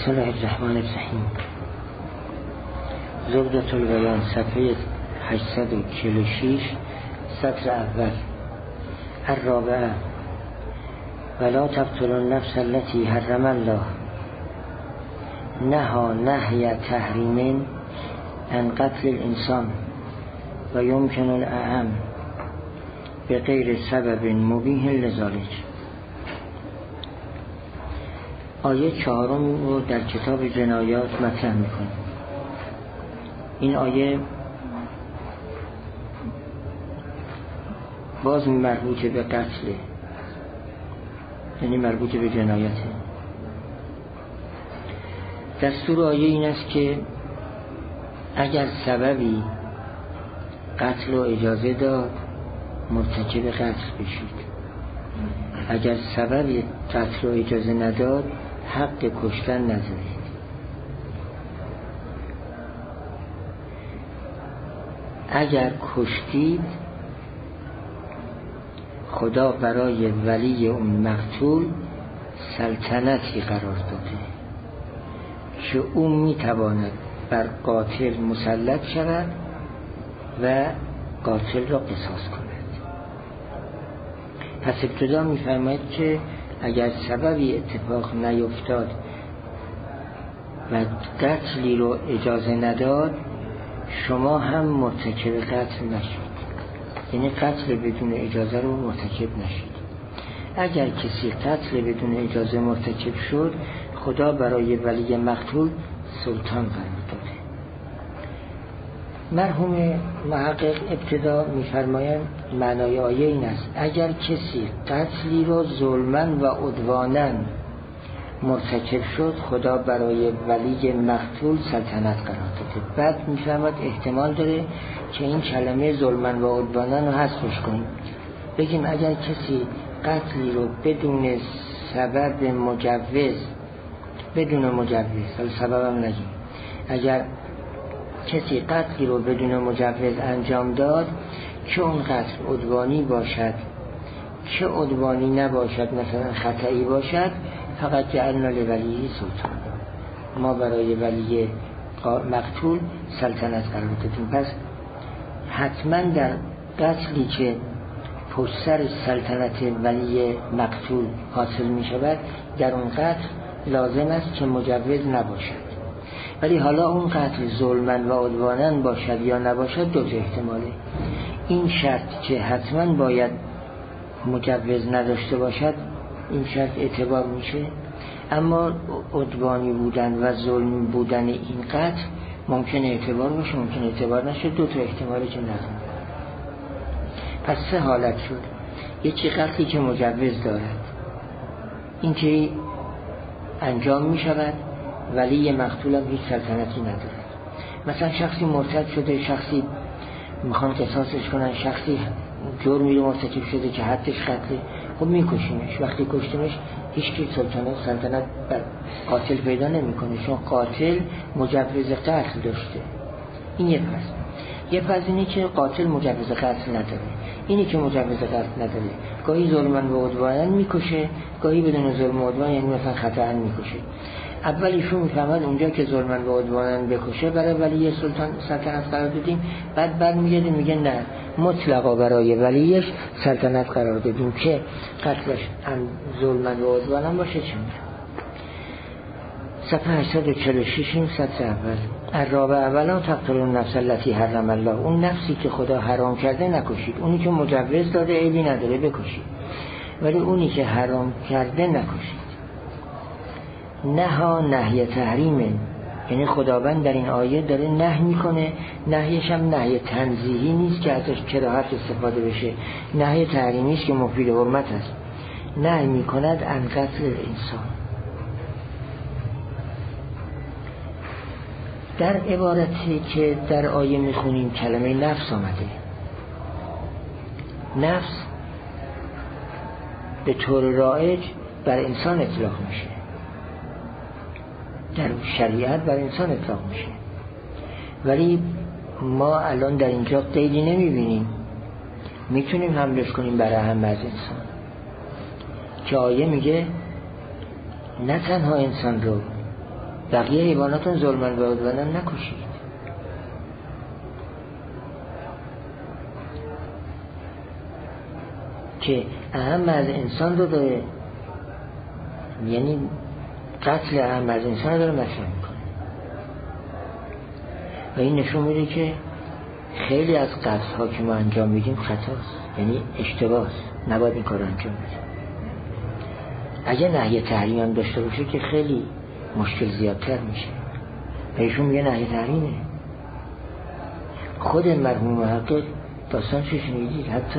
بسم الله الرحمن الرحیم. زبدة البیان صفحه 846 سطر اول. الرابعه ولا تقتلوا النفس التي حرم الله نهى نهی تحریم عن قتل الانسان و یمکن الاعم به غیر سبب مبیح لذلک. آیه 4 رو در کتاب جنایات مطرح میکنه. این آیه باز مربوط به قتله، یعنی مربوط به جنایته. دستور آیه این است که اگر سببی قتل و اجازه داد مرتکب قتل بشید، اگر سببی قتل و اجازه نداد حق کشتن ندارید. اگر کشتید خدا برای ولی اون مقتول سلطنتی قرار داده که او میتواند بر قاتل مسلط شود و قاتل را قصاص کند. پس ابتدا میفرماید که اگر سببی اتفاق نیفتاد و قتلی رو اجازه نداد شما هم مرتکب قتل نشید، یعنی قتل بدون اجازه رو مرتکب نشید. اگر کسی قتل بدون اجازه مرتکب شد خدا برای ولی مقتول سلطان قرار داده. مرحوم محقق ابتدا می‌فرمایند معنای آیه این است اگر کسی قتلی رو ظلماً و عدواناً مرتکب شد خدا برای ولی مقتول سلطنت قرار داده. بعد می‌فرماید احتمال داره که این کلمه ظلماً و عدواناً رو حذفش کنیم، بگیم اگر کسی قتلی رو بدون سبب مجوز، بدون مجوز، حالا سببم نگیم، اگر کسی قتلی رو بدون مجوز انجام داد که اون قتل عدوانی باشد که عدوانی نباشد، مثلا خطایی باشد، فقط جعلنا لولی سلطان، ما برای ولی مقتول سلطنت قرار دادیم. پس حتما در قتلی که پشت سر سلطنت ولی مقتول حاصل می شود در اون قتل لازم است که مجوز نباشد. ولی حالا اون قتل ظلماً و عدواناً باشد یا نباشد دو تا احتماله. این شرط که حتما باید مجوز نداشته باشد این شرط اعتبار میشه، اما عدوانی بودن و ظلم بودن این قتل ممکن اعتبار باشه ممکن اعتبار نشه، دو تا احتماله که ندارد. پس سه حالت شد. یکی قتلی که مجوز دارد، این که انجام می شود ولی مقتول هم هیچ سلطنتی ندارد. مثلا شخصی مرتد شده، شخصی میخوان قصاصش کنن، شخصی جرمی رو مرتکب شده که حدش قتله، خب میکشیمش. وقتی کشتیمش هیچ کی سلطنت بر قاتل پیدا نمیکنه، چون قاتل مجوز قتل داشته. این یه پس. یه پس اینی که قاتل مجوز قتل نداره، اینی که مجوز قتل نداره گاهی ظلماً و عدواناً میکشه، گاهی بدون ظلم و عدوان، یعنی مثلا خطأ میکشه. اولیشون میفهمد اونجا که ظلماً و عدواناً بکشه برای ولی سلطنت قرار دادیم، بعد برمیگرده میگه نه مطلقا برای ولیش سلطنت قرار دادیم که قتلش هم ظلماً و عدواناً باشه. چه میشه؟ صفحه 846 این سطر اول. الرابعه ولا تقتلوا النفس التي حرم الله، اون نفسی که خدا حرام کرده نکشید. اونی که مجوز داده عیبی نداره بکشید، ولی اونی که حرام کرده نکشید. نهی نهی تحریم، یعنی خداوند در این آیه داره نهی میکنه. نهیش هم نهی تنزیهی نیست که ازش کراهت استفاده بشه، نهی تحریمی است که مفید حرمت است. نهی میکند عن قتل انسان. در عبارتی که در آیه میخونیم کلمه نفس آمده. نفس به طور رایج بر انسان اطلاق میشه، در شریعت بر انسان اطلاق میشه، ولی ما الان در اینجا قیدی نمیبینیم، میتونیم حملش کنیم برای همه از انسان، که آیه میگه نه تنها انسان رو بقیه حیواناتون ظلمن و عدوانن نکشید. که اهم از انسان رو داره، یعنی قتل اهم از انسان رو داره مطرح میکنه و این نشون میده که خیلی از قتل ها که ما انجام میدیم خطاست، یعنی اشتباهست، نباید این کار انجام بدیم. اگه نهی تحریم هم داشته باشه که خیلی مشکل زیادتر میشه. ایشون میگه نهی تحریمه. خود مرحوم محقق داستانش شنیدید، حتی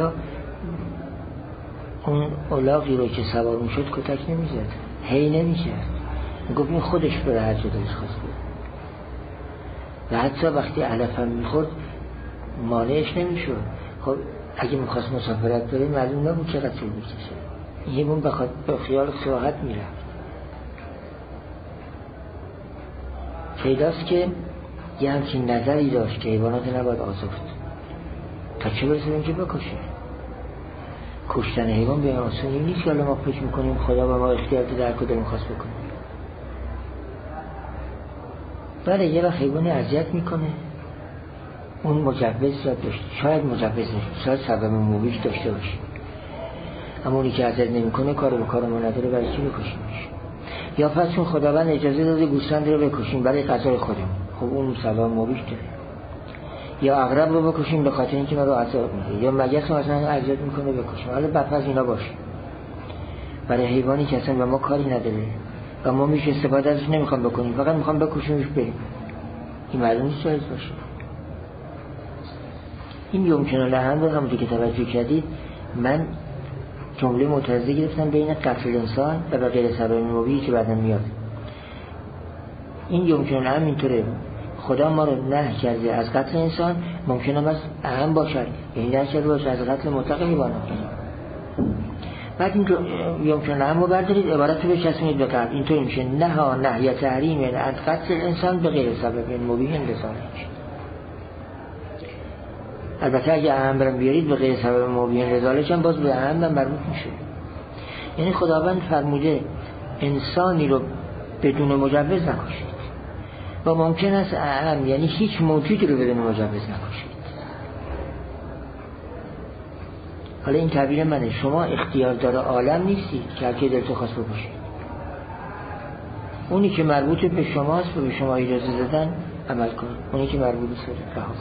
اون الاغی رو که سوار میشد کتک نمیزد، هی نمیکرد، میگفت این خودش بره هر جا دلش خواست بره. و حتی وقتی علف هم میخورد مانعش نمیشد. خب اگه میخواست مسافرت بره معلوم نبود چقدر طول میکشه، یه بون بخواد به خیال سراحت میرفت. پیداست که یه همچین نظری داشت که حیوانات نباید آزاد تا چه برسه اینجا بکشه. کشتن حیوان به آسانی نیست که ما فکر میکنیم خدا به ما اختیار داده هر کدوم میخواست بکنیم. بله یه وقت حیوان اذیت میکنه، اون مجوز داشته، شاید مجوز نشه، شاید سبب مبیح داشته باشه، اما اونی که اذیت نمیکنه کار به کار ما نداره، برای چی بکشیمش؟ یا پس چون خداوند اجازه داده گوسفند رو بکشیم برای غذای خودمون، خب اون سبب مبیح داره. یا عقرب رو بکشیم به خاطر اینکه ما رو عذاب میده، یا مگس رو اصلا اذیت میکنه بکشیم. حالا بپس اینا باشه برای حیوانی که اصلا به ما کاری نداره و ما میشه استفاده ازش نمیخوام بکنیم، فقط میخوام بکشیمش بریم، این معلوم نیست جایز باشه. این یمکن لحن رو همونطور که توجه کردید من جمله متعارضه گرفتم بین قتل انسان و به غیر سبب مبیح که بعداً میاد. این یمکن لحن اینطوره، خدا ما رو نهی کرده از قتل انسان، ممکنه بس اهم باشد، یعنی نهی کرده باشه از قتل مطلق حیوانات. بعد این یمکن لحن رو بردارید عبارت رو بچسبونید به قتل، اینطور میشه نهی تحریم از قتل انسان به غیر سبب مبیح لذالک. البته اگه اهم برم بیارید به غیر سبب مبیح لذالک هم باز به اهم مربوط میشه. یعنی خداوند فرموده انسانی رو بدون مجوز نکشید و ممکن است اهم یعنی هیچ موجودی رو بدون مجوز نکشید. حالا این تعبیر منه، شما اختیاردار عالم نیستید که هر کی دلتون خواست بکشید. اونی که مربوط به شماست و به شما اجازه دادن عمل کن، اونی که مربوط به رها کن.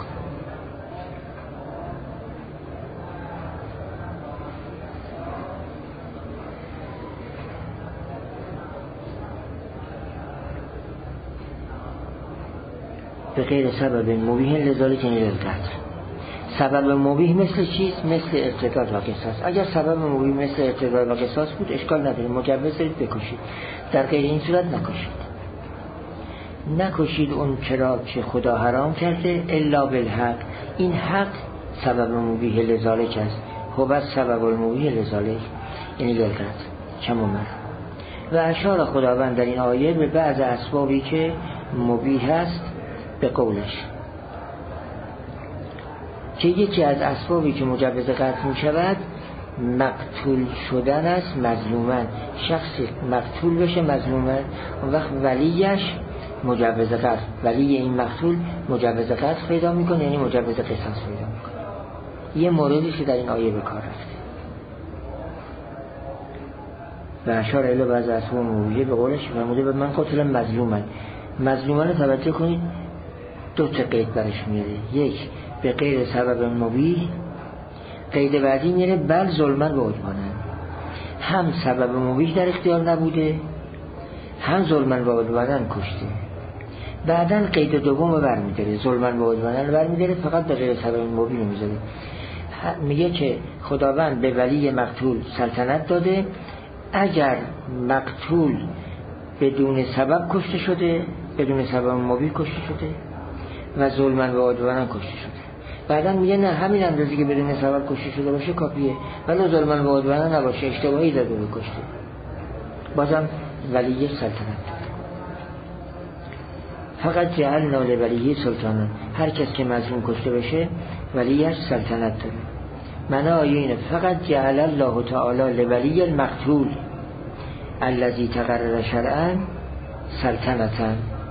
به غیر سبب مبیح لذالک القتل. سبب مبیح مثل چیست؟ مثل ارتکاب و قصاص. اگر سبب مبیح مثل ارتکاب و قصاص بود اشکال نداره، مجوز دارید بکشید. در غیر این صورت نکشید اون چرا که خدا حرام کرده الا بالحق. این حق سبب مبیح لذالک است. هو سبب المبیح لذالک یعنی القتل چمومه. و اشار خداوند در این آیه به بعض اسبابی که مبیح است به قولش که یکی از اسبابی که مجوز قتل می شود مقتول شدن است مظلومن. شخصی مقتول بشه مظلومن، اون وقت ولیش مجوز قتل، ولی این مقتول مجوز قتل پیدا میکنه، یعنی مجوز قصاص پیدا میکنه. یه موردی که در این آیه به کار رفته و اشار الی بعض اسباب مبیح به قولش فرموده به من قتل مظلومن رو توجه کنید، دو تا قید برش میاره. یک به غیر سبب مبیح، قید بعدی میاره بل ظلمن و عدوانن. هم سبب مبیح در اختیار نبوده، هم ظلمن و عدوانن کشته. بعدن قید دوم رو برمیداره، ظلمن و عدوانن رو برمیداره، فقط به غیر سبب مبیح نمیذاره. میگه که خداوند به ولی مقتول سلطنت داده اگر مقتول بدون سبب کشته شده، بدون سبب مبیح کشته شده و ظلمن و عدوانن کشته شده. بعدن میگه نه همین اندازی که بدون سبب کشته شده باشه کافیه، ولی ظلمن و عدوانن نباشه، اشتباهی زده و کشته، بازم ولیش سلطنت داره. فقط جعلنا لولیه سلطانا، هر کس که مظلوم کشته بشه ولیش سلطنت داره. معنی آیه اینه فقط جعل الله تعالی لولی المقتول الذی تقرر شرعا سلطنتا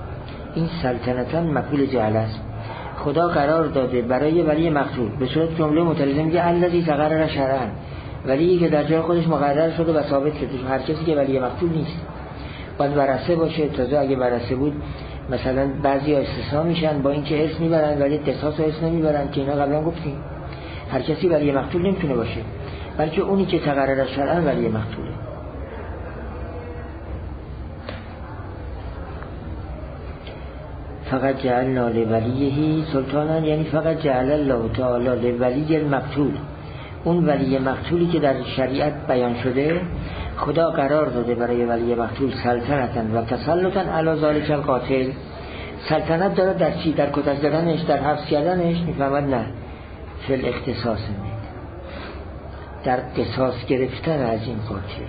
این سلطنتاً مفعول جعل است. خدا قرار داده برای ولی مقتول، به صورت جمله متلازم میگه الذی تقرر شرعاً، ولی که در جای خودش مقرر شده و ثابت شده. هر کسی که ولی مقتول نیست باید ورثه باشه. تازه اگه ورثه بود مثلا بعضی استثناء میشن، با اینکه ارث میبرن ولی قصاص و ارث نمیبرن که اینا قبلا گفتیم. هر کسی ولی مقتول نمیتونه باشه، بلکه اونی که تقرر شرعاً ولی مقتوله. فقط جعلنا لولیه سلطانا، یعنی فقط جعل الله تعالی لولی المقتول، اون ولی مقتولی که در شریعت بیان شده خدا قرار داده برای ولی مقتول سلطنتا و تسلطا علی ذلک القاتل. سلطنت داره در چی؟ در کتک زدنش، در حبس کردنش؟ میفهمد نه، فی الاختصاص، در قصاص گرفتن از این قاتل.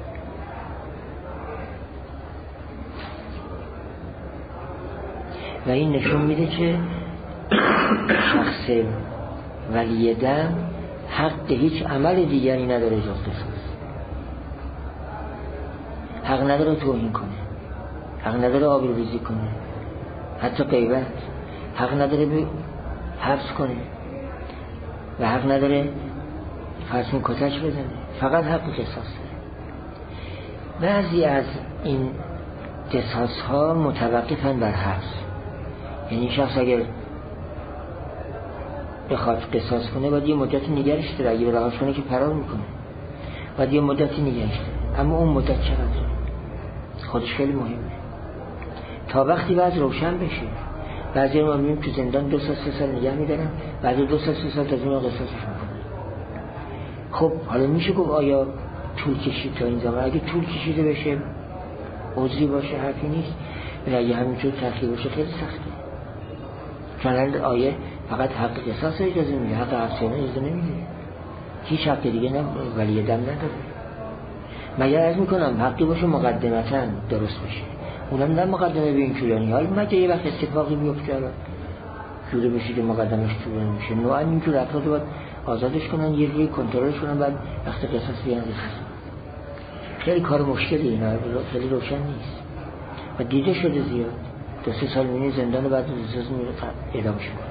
و این نشون میده که شخص ولی دم حق هیچ عمل دیگری نداره جز قصاص. حق نداره توهین کنه، حق نداره آبروریزی کنه، حتی غیبت، حق نداره به حبس کنه و حق نداره فرسون کتک بزنه، فقط حق قصاص داره. بعضی از این قصاص ها متوقفن بر حبس، یعنی شخص اگر بخواد قصاص کنه باید یه مدتی نگرش داره، اگه رهاش کنه که فرار میکنه، باید یه مدتی نگرش داره. اما اون مدت چقدر خودش خیلی مهمه، تا وقتی بعد روشن بشه. بعضی ما میبینیم تو زندان 2 سال 3 سال نگه میدارن، بعد 2 سال 3 سال تا اون قصاصش میکنن. خب حالا میشه گفت آیا طول کشید تا این زمان؟ اگه طول کشیده بشه عذری باشه حرفی نیست، ولی اگه همینجور تأخیر باشه خیلی سخته. چون آیه فقط حق قصاص اجازه میده، حق حبسیانه اجازه نمیده، هیچ حق دیگه نه ولی دم نداره. مگر عرض میکنم حقی باشه مقدمتا درست بشه، اونم نه مقدمه به این طولانی. حالا مگه یه وقت اتفاقی بیفته جوری بشه که مقدمش طولانی میشه، نوعا اینجور افراد باید آزادش کنن، یه روی کنترلش کنن، بعد وقت قصاص بیان قصاص. خیلی کار مشکلی اینا، خیلی روشن نیست و دیده شده زیاد. 2-3 سال می‌بینی زندان و بعد 2 سال اعدامش می‌کنه.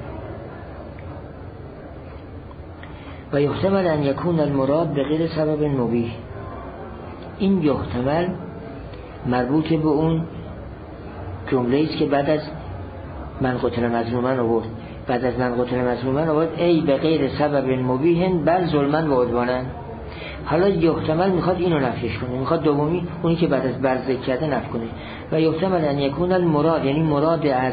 و یحتمل ان یکون المراد به غیر سبب مبیح، این یحتمل مربوط به اون جمله است که بعد از من قتل مظلوما آورد، بعد از من قتل مظلوما آورد ای به غیر سبب مبیح بل ظلما و عدوانا. حالا یحتمل میخواد اینو نفیش کنه، میخواد دومی اونی که بعد از برزه کرده نفی کنه. و یحتمل ان یکون المراد، یعنی مراد از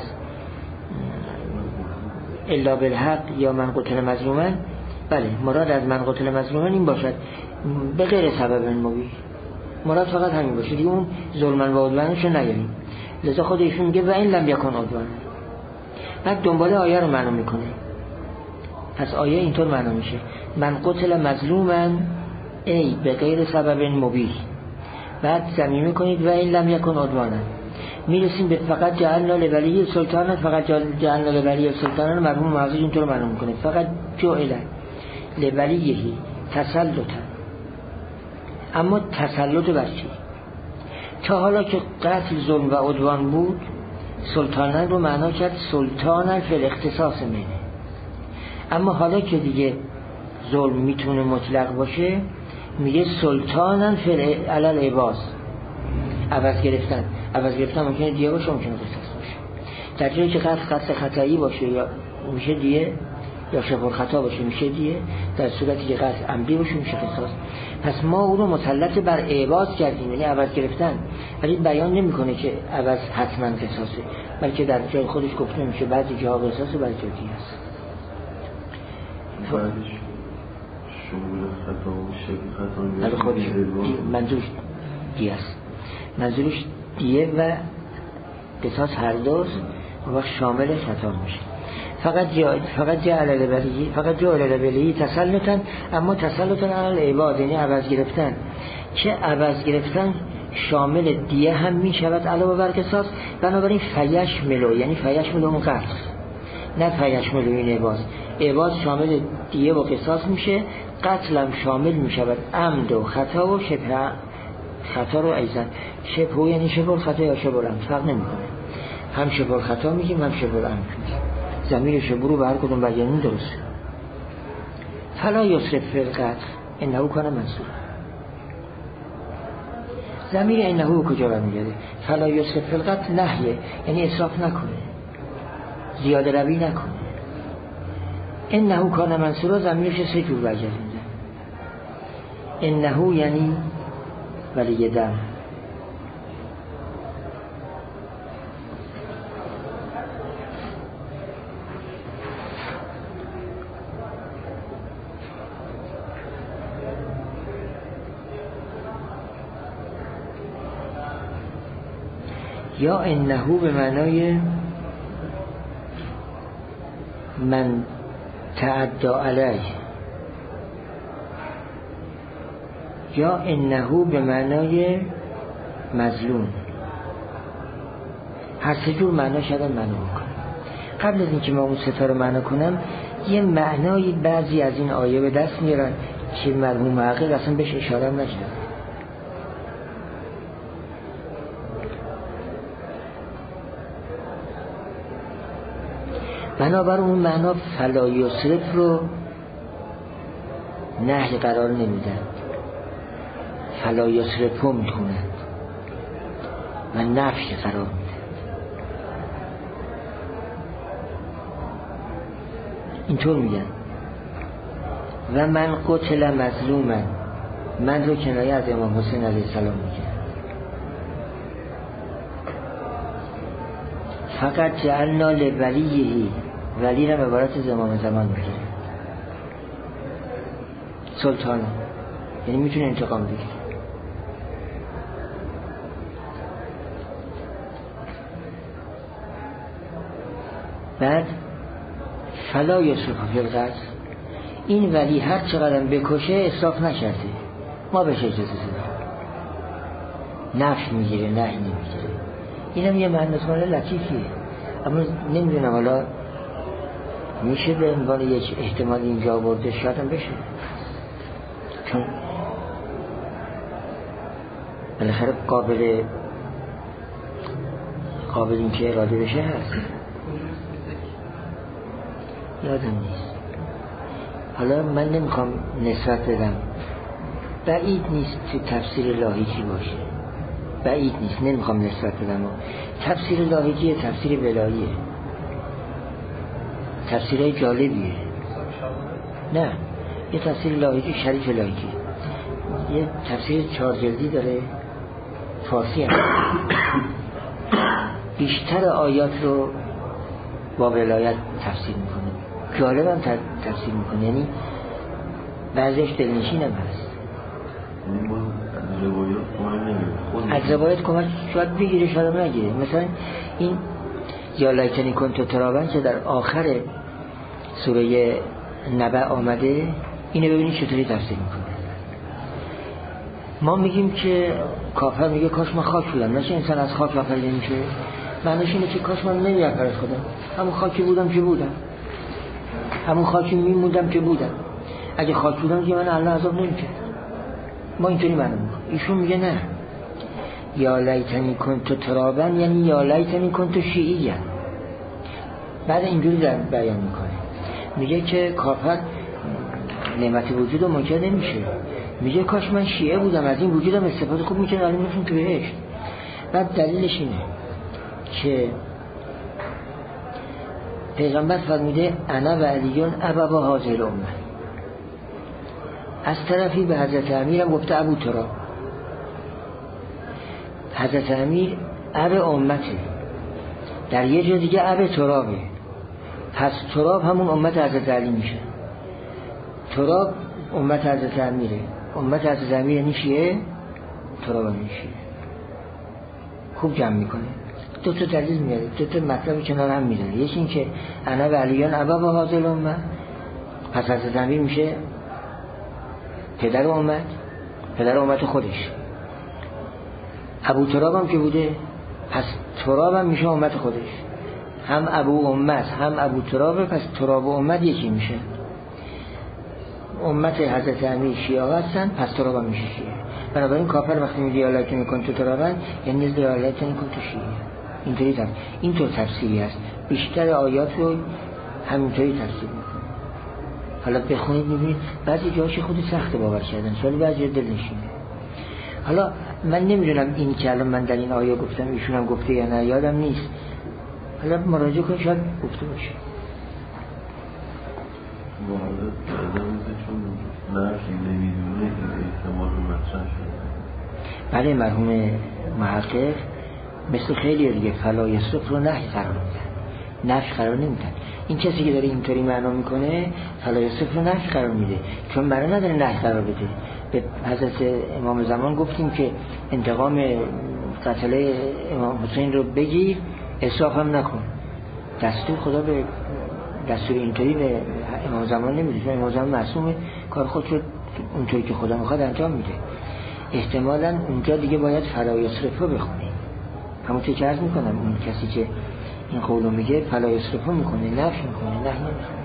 الا بالحق یا من قتل مظلوما، بله مراد از من قتل مظلوما این باشد به غیر سبب مبیح، مراد فقط همین باشه دیگه، اون ظلمن و عدوانشو نگیریم. لذا خود ایشون میگه و این لم یکن عدوان، بعد دنباله آیه رو معنا میکنه. پس آیه اینطور معنا میشه من قتل مظلوما ای به غیر سبب مبیح، بعد ضمیمه کنید و این لم یکن عدوانا. میرسیم به فقط جعلنا لولی سلطانا، فقط جعلنا لولی سلطانا مرحوم معزز اینطور معنا میکنه فقط جعل لولیه تسلطا. اما تسلط بر چی؟ تا حالا که قتل ظلم و عدوان بود، سلطانن رو معنا کرد سلطانن فی الاختصاص منه. اما حالا که دیگه ظلم میتونه مطلق باشه، میگه سلطانن فی علل عباس، عوض گرفتن ممکنه دیه باشه، ممکنه قصاص باشه. در جایی که قصد خطایی باشه یا میشه دیه، یا شبه خطا باشه میشه دیه، در صورتی که قصد عمدی باشه میشه قصاص. پس ما او رو مسلط بر عوض کردیم، یعنی عوض گرفتن، ولی بیان نمیکنه که عوض حتما قصاصه، بلکه در جای خودش گفته میشه بعضی جاها قصاصه بعضی جا دیه است. شمول خطا و شبه خطا خودش منظورش دیه است، منظورش دیه و قصاص هر دوست و وقت شامل خطا میشه. فقط جعل لولی تسلطا، اما تسلطا علی العباد یعنی عوض گرفتن، که عوض گرفتن شامل دیه هم می شود علاوه بر قصاص. بنابراین فیشملو، یعنی فیشملو اون قتل، نه فیشملو این عوض شامل دیه و قصاص میشه، قتل هم شامل می شود عمد و خطا و شبه خطا رو ایزن. شبه یعنی شبه خطا یا شبه هم فرق نمی کنه. هم شبه الخطا میگیم هم شبه العمد میگیم. ضمیر شبه رو به هر کدوم بیانیم درسته. فلا یسرف فی القتل انه کان منصورا. ضمیر انه کجا برمیگرده؟ فلا یسرف فی القتل نهیه، یعنی اسراف نکنه، زیاده روی نکنه. انه کان منصورا ضمیرش سه جور برگرده. انه یعنی ولی دم، یا انه به معنای من تعدی علیه، یا انه به معنای مظلوم. هر سه جور معنا شده معنا بکنم. قبل از اینکه ما اون ستا رو معنا کنم یه معنای بعضی از این آیه به دست میارن که مرحوم محقق اصلا بهش اشاره نشده. بنابر اون معنا فلا یسرف رو نهی قرار نمیدن، فلا یسرفو میخونن و نفی قرار میدن. اینطور میگن و من قتل مظلومن، من رو کنایه از امام حسین علیه السلام میگن. فقط جعلنا لولیه، ولی را عبارت زمان زمان میگیره، سلطان، یعنی میتونه انتقام بگیره. بعد فلا یسرف فی القتل، این ولی هر چقدر بکشه اسراف نکرده، ما بهش اجازه دادیم، نفی میگیره نهی نمیگیره. اینم یه معنی لطیفیه، اما نمیدونم حالا میشه به عنوان یک احتمال اینجا برده، شاید هم بشه، چون بالاخره قابل این که اراده بشه هست. یادم نیست، حالا من نمیخوام نسبت بدم، بعید نیست تو تفسیر لاهیجی باشه، بعید نیست، نمیخوام نسبت بدم. تفسیر لاهیجی تفسیر ولاییه، تفسیرهای جالبیه. نه، یه تفسیر لاهیجی شریف لاهیجی، یه تفسیر 4 جلدی داره، فارسی هم بیشتر آیات رو با ولایت تفسیر میکنه، جالب هم تفسیر میکنه، یعنی بعضیش دلنشین هم هست. از روایت کمک شاید بگیره شاید نگیره. مثلا این یا لیتنی کنت ترابا که در آخر سوره نبأ آمده، اینو ببینید چطوری تفسیر میکنه. ما میگیم که کافر میگه کاش من خاک بودم، نشه انسان از خاک آفریده میشه. معنیش اینه که کاش من نمیافرید خدا، همون خاکی بودم که بودم، همون خاکی میموندم که بودم، اگه خاک بودم که من الله عذاب نمیکرد. ما اینطوری معنی میکنیم. ایشون میگه نه، یا لیتنی کنت ترابا یعنی یا لیتنی کنت شیعیه. بعد اینجوری بیان میکنه، میگه که کافر نعمت وجود رو منکر نمیشه، میگه کاش من شیعه بودم، از این وجودم استفاده خوب میکنم، الان میرسیم تو بهشت. بعد دلیلش اینه که پیغمبر فرموده انا و علیون ابا هذه الامه. از طرفی به حضرت امیرم گفته ابو تراب، حضرت امیر اب امته، در یه جا دیگه اب ترابه، پس تراب همون امت حضرت علی میشه. تراب امت حضرت امیره، امت حضرت امیر یعنی شیعه، تراب یعنی شیعه. خوب جمع میکنه، دو تا دلیل میاره، دو تا مطلب کنار هم میاره. یکی این که انا و علیان ابا و هذه الامه، پس حضرت امیر میشه پدر امت، پدر امت خودش. ابو تراب هم که بوده، پس تراب هم میشه امت خودش، هم ابو امت هم ابو ترابه، پس تراب و امت یکی میشه. امت حضرت امیر شیعه هستن، پس تراب هم میشه شیعه. بنابراین کافر وقتی میگه یا لیتنی کنت ترابا یعنی یا لیتنی کنت شیعه. اینطور تفسیری هست. بیشتر آیات رو همینطوری تفسیر میکنه. حالا بخونید میبینید بعضی جاهاش خود سخت باور کردن، ولی بعضی دل نشینه. حالا من نمیدونم این که الان من در این آیه گفتم ایشون هم گفته یا نه، یادم نیست. حالا مراجعه کنید شاید گفته باشه. نرفی نمیدونه این احتمال رو مطرح شده. بله مرحوم محقق مثل خیلی دیگه فلا یصرف رو نهی قرار میدن، نفی قرار نمیدن. این کسی که داره اینطوری معنا میکنه فلا یصرف رو نفی قرار میده، چون برای نداره نهی قرار بده. به حضرت امام زمان گفتیم که انتقام قتل امام حسین رو بگیر، اسراف هم نکن. دستور خدا به دستور اینطوری به امام زمان نمیده، چون امام زمان معصومه، کار خودشو اونطوری که خدا میخواد انجام میده. احتمالاً اونجا دیگه باید فلا یصرف رو بخونیم. همونطور که عرض میکنم اون کسی که این قولو میگه فلا یصرف رو میکنه، نفی میکنه، نهی نمیکنه.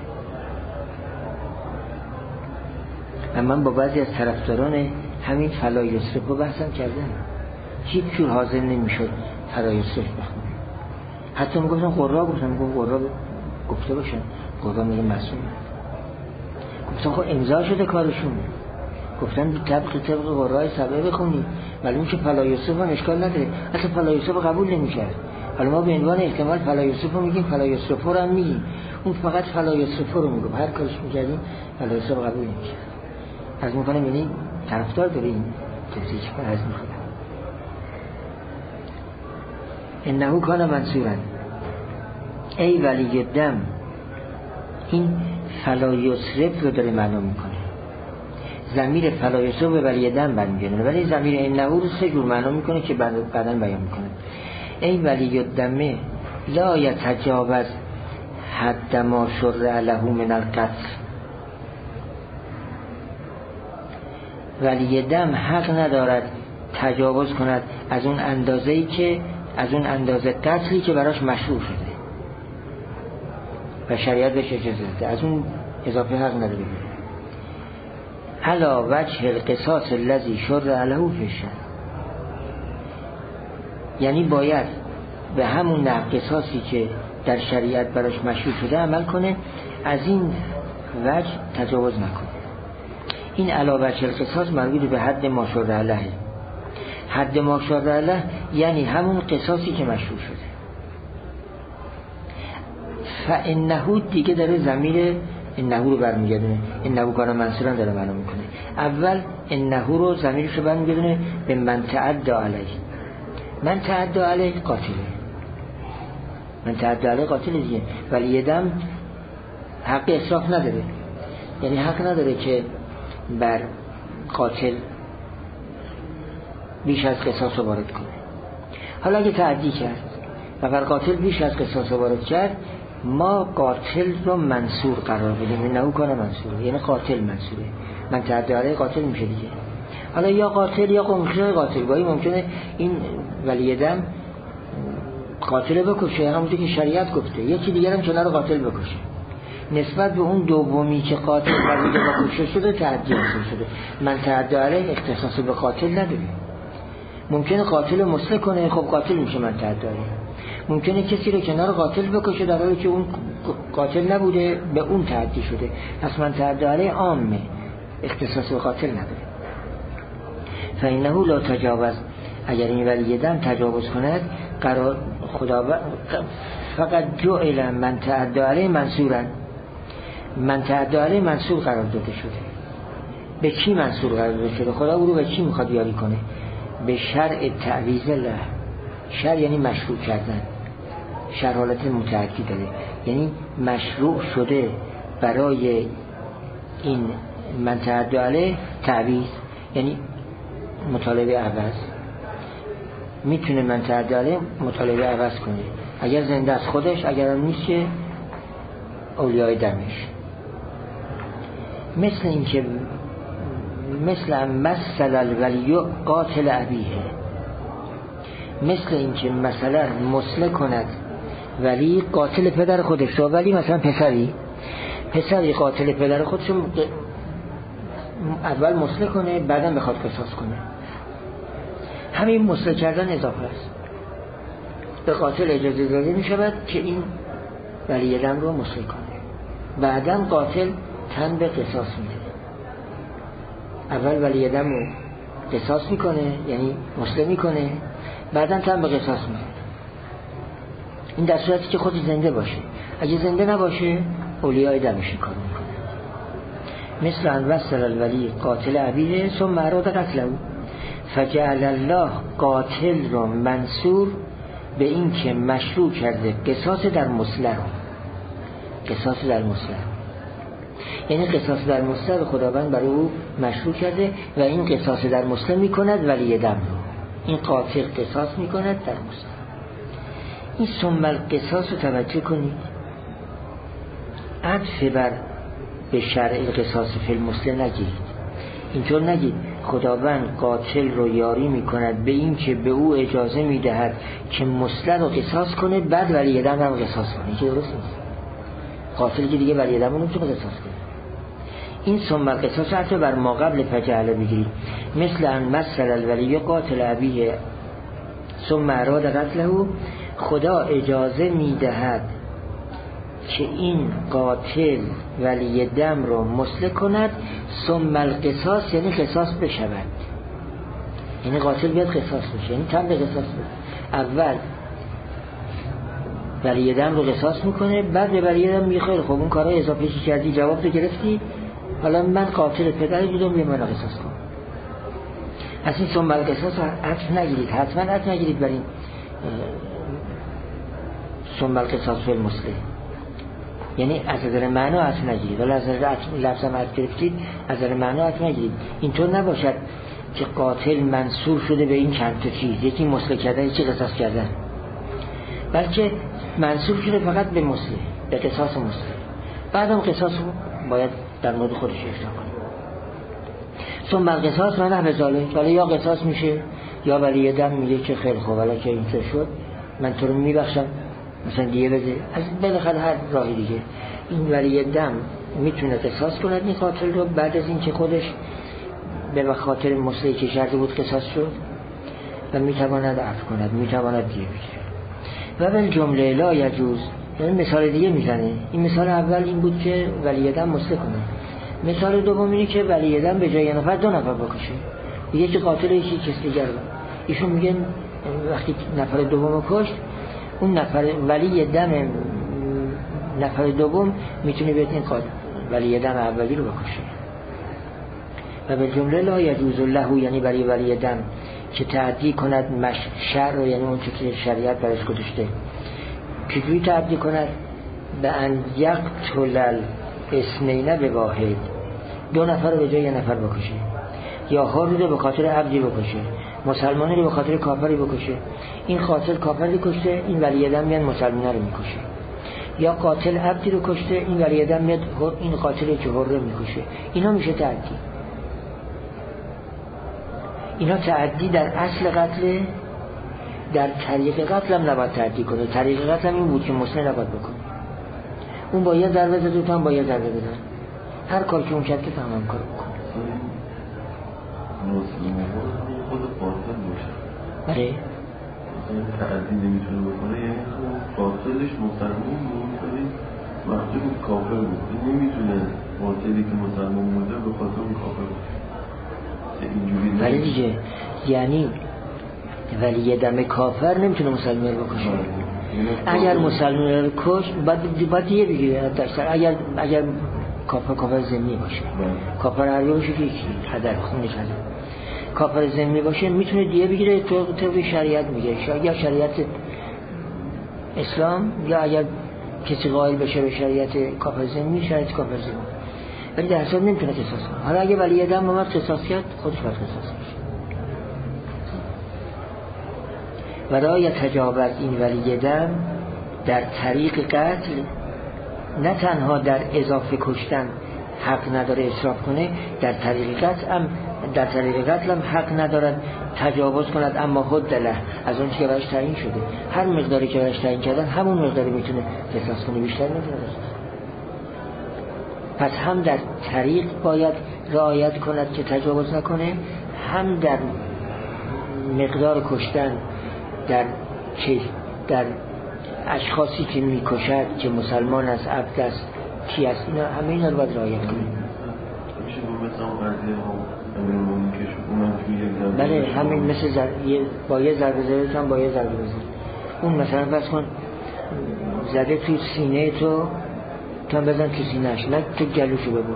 من با بعضی از طرفداران همین فلا یصرف رو بحثم کردم، هیچ جور حاضر نمیشد فلا یصرف بخونه. حتی میگفتم قرآن گفته باشن، قرآن میگه معصومه. گفتم خب امضا شده کارشون، گفتن طبق قرآن سبعه بخونی، معلومه که فلا یصرف هم اشکال نداره. اصلا فلا یصرف قبول نمیکرد. حالا ما به عنوان احتمال فلا یصرف رو میگیم، فلا یصرف رو هم میگیم. اون فقط فلا یصرف رو میگم، هر کارش میکردیم فلا یصرف قبول نمیکرد. از میکنم یعنی طرفدار داره این توضیح که از میخوام. انه کان منصورا ای ولی دم، این فلا یصرف رو داره معنا میکنه. ضمیر فلا یصرف به ولی دم برمیگرده، ولی ضمیر انه رو سه جور معنا میکنه که بعداً بیان میکنه. ای ولی دم لا یتجاوز حد ما شرع له من القتل، ولی دم حق ندارد تجاوز کند از اون اندازه‌ای که از اون اندازه قتلی که براش مشروع شده و شریعت بهش اجازه داده، از اون اضافه حق نداره. علا وجه القصاص الذی شرع له فی الشرع، یعنی باید به همون نحو قصاصی که در شریعت براش مشروع شده عمل کنه، از این وجه تجاوز نکنه. این علا وجه القصاص مربوط به حد ما شرع له. حد ما شرع له یعنی همون قصاصی که مشروع شده. فانه دیگه داره ضمیر انه رو برمیگردونه، انه کان منصورا داره معنا میکنه. اول انه رو ضمیرش رو برمیگردونه به من تعدی علیه. من تعدی علیه قاتله، من تعدی علیه قاتله دیگه. ولی دم حق اسراف نداره، یعنی حق نداره که بر قاتل بیش از قصاص رو وارد کنه. حالا اگه تعدی کرد و بر قاتل بیش از قصاص رو وارد کرد، ما قاتل رو منصور قرار بدیم. اینو کنه منصور، یعنی قاتل منصوره. من تعدی علیه قاتل میشه دیگه. حالا یا قاتل یا قمخیر قاتل، گاهی ممکنه این ولی دم قاتل بکشه، همونطور که شریعت گفته، یکی دیگر هم کنار قاتل بکشه. نسبت به اون دومی که قاتل ولی بکشه شده تعدی شده. من تعدی علیه اختصاص به قاتل نداره. ممکنه قاتل مسلح کنه، خب قاتل میشه من تعدی علیه. ممکنه کسی رو کنار قاتل بکشه در حالی که اون قاتل نبوده، به اون تعدی شده. پس من تعدی علیه عامه، اختصاص به قاتل نداره. فإنه لا تجاوز، اگر این ولی دم تجاوز کند قرار خدا فقط جعل من تعدی علیه منصورا، من تعدی علیه منصور قرار داده شده. به کی منصور قرار داده شده؟ خدا او رو به کی میخواد یاری کنه؟ به شرع تعویض له. شرع یعنی مشروع کردن، شرع حالت متعدی داره، یعنی مشروع شده برای این من تعدی علیه تعویض، یعنی مطالبه عوض. میتونه من تعدی علیه مطالبه عوض کنه، اگر زنده از خودش، اگر هم نیست که اولیای دمش. مثل این که مثل الولی قاتل ابیه، مثل این که مثلا مسلح کند ولی قاتل پدر خودش رو. ولی مثلا پسری قاتل پدر خودش رو اول مسلح کنه، بعدم بخواد قصاص کنه. همین مسلح کردن اضافه است. به قاتل اجازه داده می شود که این ولی دم رو مسلم کنه. بعداً قاتل تن به قصاص میده. اول ولی دم رو قصاص میکنه، یعنی مسلم میکنه، بعداً تن به قصاص میده. این در صورتی که خودی زنده باشه. اگه زنده نباشه اولیای دمش کار میکنه. مثل ان وصل الولی قاتل ابیه ثم اراد قتله فجعل الله قاتل رو منصور به این که مشروع کرده قصاص در مسلم. قصاص در مسلم یعنی قصاص در مسلم خداوند برای او مشروع کرده و این قصاص در مسلم میکند ولی دم رو. این قاتل قصاص میکند در مسلم. این ثم القصاص رو توجه کنید، عطف بر به شرع قصاص فی المسلم نگیرید. اینطور نگید خداوند قاتل رو یاری میکند به این که به او اجازه میدهد که مسلم رو قصاص کنه، بعد ولی دم رو قصاص کنه. این که درست نیست. قاتل که دیگه ولی دم رو نمیتونه قصاص کنه. این ثم القصاص عطف بر ما قبل فجعله بگیرید. مثل ان مثل الولی قاتل ابیه ثم اراد قتله، خدا اجازه میدهد که این قاتل ولی دم رو مسلم کند، ثم القصاص یعنی قصاص بشود، یعنی قاتل بیاد قصاص بشه، یعنی تن به قصاص بشه. اول ولی دم رو قصاص میکنه، بعد به ولی دم میگه خیلی خوب اون کارهای اضافه چی کردی، جواب تو گرفتی، حالا من قاتل پدر بودم بیا من قصاص کن. از این ثم القصاص عطف نگیرید، حتما عطف نگیرید بر این ثم القصاص فی المسلم، یعنی از نظر معنا عطف نگیرید، ولی از نظر لفظ هم عطف گرفتید از نظر معنا عطف نگیرید. اینطور نباشد که قاتل منصور شده به این چند تا چیز، یکی مسلم کردن، یکی قصاص کردن، بلکه منصور شده فقط به مسلم، به قصاص مسلم، بعدم قصاص رو باید در مورد خودش اجرا کنه. ثم القصاص من نحو ذالک، ولی یا قصاص میشه یا ولی دم میگه که خیلی خوب ولی که اینطور شد من تو رو میبخشم، مثلا دیگه بده، از بالاخره هر راهی دیگه این ولی دم میتونه قصاص کند این قاتل رو، بعد از این که خودش به خاطر مسلمی که شرطه بود قصاص شد و میتواند عفو کند، میتواند دیگه بگیره. و بل جمله لا یجوز، یعنی مثال دیگه میزنه. این مثال اول این بود که ولی دم مسلم کنه، مثال دوم اینه که ولی دم به جای یه نفر دو نفر بکشه، یکی که قاتل یکی کس دیگر رو. ایشون میگن وقتی نفر دوم کشت، اون نفر ولی دم نفر دوم میتونه بیاد این قاتل ولی دم اولی رو بکشه. و به جمله لا یجوز له، یعنی برای ولی دم که تعدی کند شرع، یعنی اون که شریعت برش گذاشته، چجوری تعدی کند؟ به ان یقتل اثنین به واحد، دو نفر رو به جای یه نفر بکشه، یا حری رو به خاطر عبدی بکشه، مسلمانی رو به خاطر کافری بکشه. این قاتل کافری کشته، این ولی دم میاد مسلمانه رو میکشه، یا قاتل عبدی رو کشته، این ولی دم میاد این قاتلی که حر رو میکشه. اینا میشه تعدی. اینا تعدی در اصل قتل، در طریق قتل هم نباید تعدی کنه. طریق قتل هم این بود که مسلم نباید بکنه، اون باید ضربه زده، تو هم باید ضربه بزن، هر کار که اون کرد که تمام کار بکنه. خود قاتل باشه بله تعدی نمیتونه بکنه، یعنی قاتلش مسلمان بود وقتی بود کافر بود، نمیتونه قاتلی که مسلمان بوده به خاطر اون کافر بود. بله دیگه، یعنی ولی دم کافر نمیتونه مسلمان رو بکشه. اگر مسلمان رو کشت باید دیگه بگیره درسته. اگر کافر ذمی باشه، کافر عربی باشه که هدر خونش هدر، کافر ذمی باشه میتونه دیگه بگیره. تو شریعت میگه، یا شریعت اسلام، یا اگر کسی قائل بشه به شریعت کافر ذمی، شریعت کافر ذمی، ولی در اصل نمیتونه قصاص کنه. حالا اگه ولی دم اومد قصاص کرد، خودش باید قصاص میشه. و رای تجاوز این ولی دم در طریق قتل، نه تنها در اضافه کشتن حق نداره اسراف کنه، در طریق قتل هم حق ندارد تجاوز کند، اما حد له، از اون که برش تعیین شده، هر مقداری که برش تعیین کردن همون مقداری میتونه قصاص کنه، بیشتر نمیتونه. پس هم در طریق باید رعایت کند که تجاوز نکنه، هم در مقدار کشتن، در در اشخاصی که میکشد که مسلمان است، عبد است، کی است، اینا همه اینا رو باید رعایت کنیم. میشه مثلا قضیه همین که اونم توی بله همین مثل با یه ضربه زده با یه ضربه بزن. اون مثلا بس کن زده توی سینه تو تا بزن تو سینه‌اش، نه تو گلوشو ببر.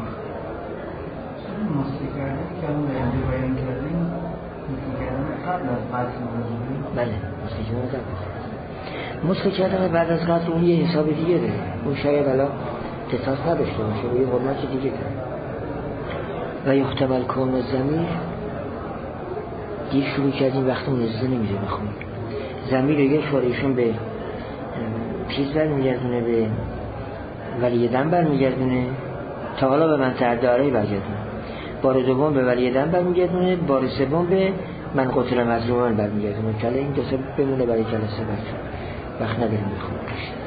مستی کردن که همون رنجه بیان کردیم مستی کردن قبل از قتل موضوعی؟ بله مستی کردن قبل. مستی کردن بعد از قتل اون یه حساب دیگه داره، اون شاید الان قصاص نداشته باشه و یه حرمت دیگه داره. و یحتمل کون الضمیر دیر شروع کردیم وقتی اون اجازه نمیده بخونیم. ضمیر رو یه شوارشون به چیز برمیگردونه، به ولی دم برمیگردونه، تا حالا به منطقه داره برگردونه، بار دوم به ولی دم برمیگردونه، بار سوم به من قتل مظلومان برمیگردونه. کله این دو سه بمونه برای جلسه بعد، وقت نداریم بخونیم.